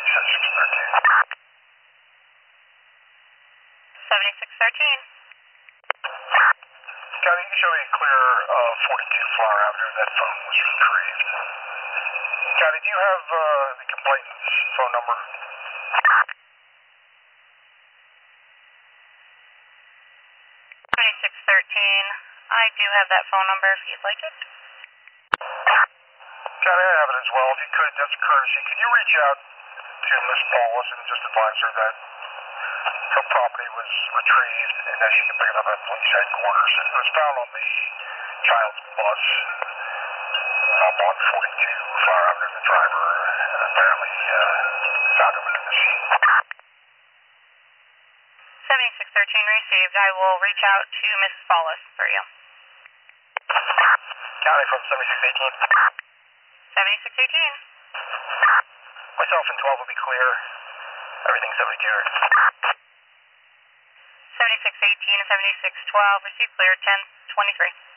7613. Scotty, you can show me clear 42 Flower Avenue. That phone was retrieved. Scotty, do you have the complainant's phone number? 7613. I do have that phone number if you'd like it. Scotty, I have it as well. If you could, just a courtesy, could you reach out to Miss Paulus and just advise her that her property was retrieved and that she can pick it up at police headquarters? It was found on the child's bus up on 42 Flower Avenue. The driver apparently found him in the scene. 7613 received. I will reach out to Mrs. Paulus for you. County from 7618. 7618. Myself and 12 will be clear. Everything 72. 7618 and 7612. Received clear 1023.